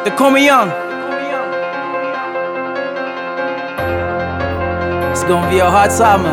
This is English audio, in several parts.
They call me young. It's gonna be a hard summer.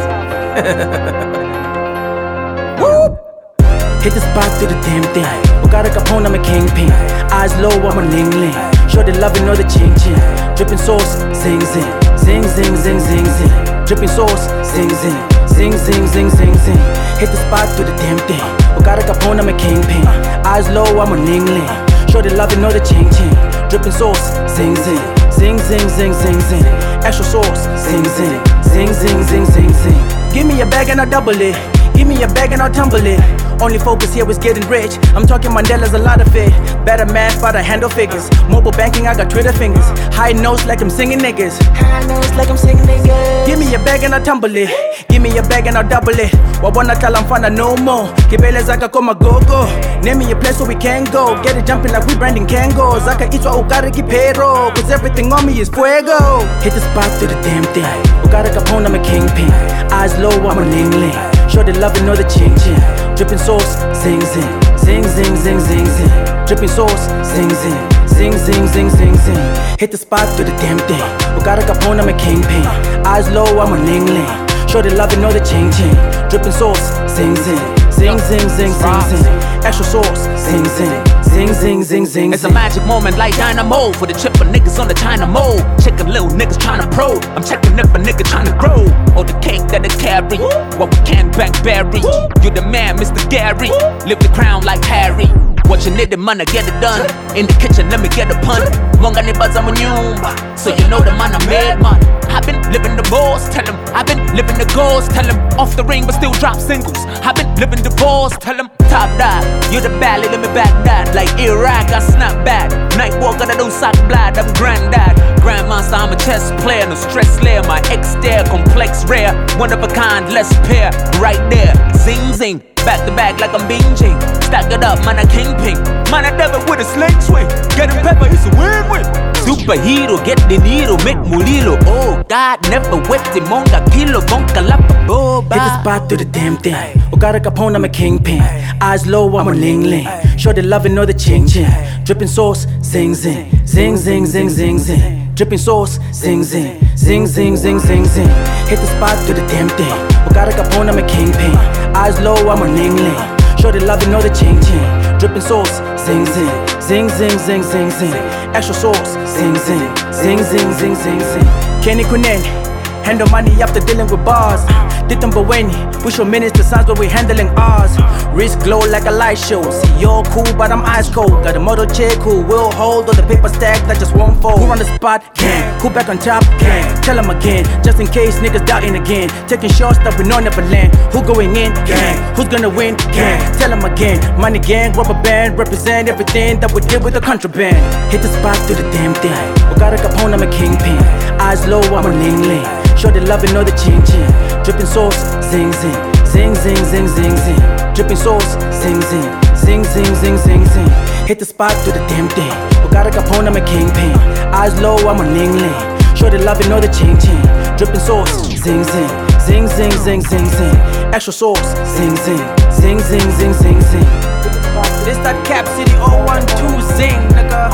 Woo! Hit the spot, do the damn thing. Bugatti Capone, I'm a kingpin. Eyes low, I'm a ling ling. Sure they love it, know the ching ching. Dripping sauce, zing zing. Zing zing zing zing zing. Dripping sauce, zing zing. Zing zing zing zing zing. Hit the spot, do the damn thing. Bugatti Capone, I'm a kingpin. Eyes low, I'm a ling ling. Sure they love it, know the ching ching. Dripping sauce, zing zing. Zing zing zing zing zing. Extra sauce, zing zing. Zing zing zing zing zing. Give me a bag and I'll double it. Give me a bag and I'll tumble it. Only focus here is getting rich. I'm talking Mandela's a lot of it. Better math, but I handle figures. Mobile banking, I got Twitter fingers. High notes like I'm singing niggas. High notes like I'm singing niggas. Give me a bag and I'll tumble it. Give me a bag and I'll double it. Wabona tell I'm fun, no more. Kibele zaka koma go-go. Name me a place where we can go. Get it jumping like we branding Kango. Zaka itwa ukare kipero. Cause everything on me is fuego. Hit the spot, do the damn thing. Bugatti Capone, I'm a kingpin. Eyes low, I'm a ling ling. Sure they love it, know the ching ching. Dripping sauce, zing zing. Zing zing zing zing zing. Dripping sauce, zing zing. Zing zing zing zing zing. Hit the spot, do the damn thing. Bugatti Capone, I'm a kingpin. Eyes low, I'm a ling ling. Sure they love it, know the ching ching. Dripping sauce, zing zing. Zing zing zing zing zing. Extra sauce, zing zing. Zing zing zing zing. It's a magic moment like dynamo. For the chipper niggas on the China mode. Checking little niggas tryna probe. I'm checking if a nigga tryna grow. Or the cake that they carry. What we can bank berry. You the man, Mr. Gary. Live the crown like Harry. What you need the money, get it done. In the kitchen, let me get a pun. Monga ni baza munyumba. So you know the man I made man. I've been living the boss, tell him. I've been living the goals, tell him. Off the ring but still drop singles. I've been living the boss, tell him. Top dog, you the bally, let me back that. Like Iraq, I snap back. Night walker, I don't suck blood, I'm granddad. Grandmaster, I'm a chess player, no stress layer. My ex there, complex rare. One of a kind, less pair. Right there, zing zing. Back to back like I'm binging. Stack it up, man, I kingpin. Man, I never with a sling swing. Getting pepper, it's a win-win. Superhero, get the needle, make mulilo. Oh God, never wet the monga kilo, monka lapa boba. Hit the spot, do the damn thing. Bugatti Capone, I'm a kingpin. Eyes low, I'm a ling ling. Sure they love it, know the ching ching. Dripping sauce, zing zing. Zing zing zing zing zing. Dripping sauce, zing zing. Zing zing zing zing zing. Hit the spot, do the damn thing. Bugatti Capone, I'm a kingpin. Eyes low, I'm a ling ling. Sure they love it, know the ching ching. Dripping sauce, zing zing. Zing zing zing zing zing. Extra sauce, zing zing. Zing zing zing zing zing. Kenny Kunen, handle money after dealing with bars. Ditam Baweni, we show minutes to signs but we handling ours. Wrist glow like a light show. See you're cool but I'm ice cold. Got a model chick who will hold all the paper stack that just won't fold. Who on the spot? Gang. Who back on top? Gang. Tell them again, just in case niggas doubting again. Taking shots that we know never land. Who going in? Gang. Who's gonna win? Gang. Tell them again, money gang, rubber band. Represent everything that we did with the contraband. Hit the spot, do the damn thing. Bugatti Capone, I'm a kingpin. Eyes low, I'm a ling ling. Sure they love it, know the ching ching. Dripping sauce, zing zing. Zing zing zing zing zing. Dripping sauce, zing zing. Zing zing zing zing zing. Hit the spot, do the damn thing. Bugatti Capone, I'm a kingpin. Eyes low, I'm a ling ling. Sure they love it, know the ching ching. Dripping sauce, zing zing. Zing zing zing zing zing. Extra sauce, zing zing. Zing zing zing zing zing. This that Cap City 012 zing, nigga.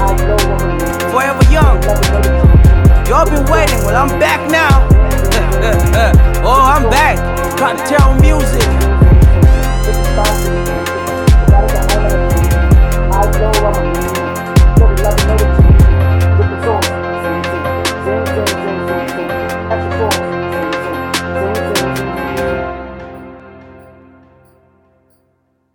Forever young. Y'all been waiting, well I'm back now. Oh, I'm back. Cartel music.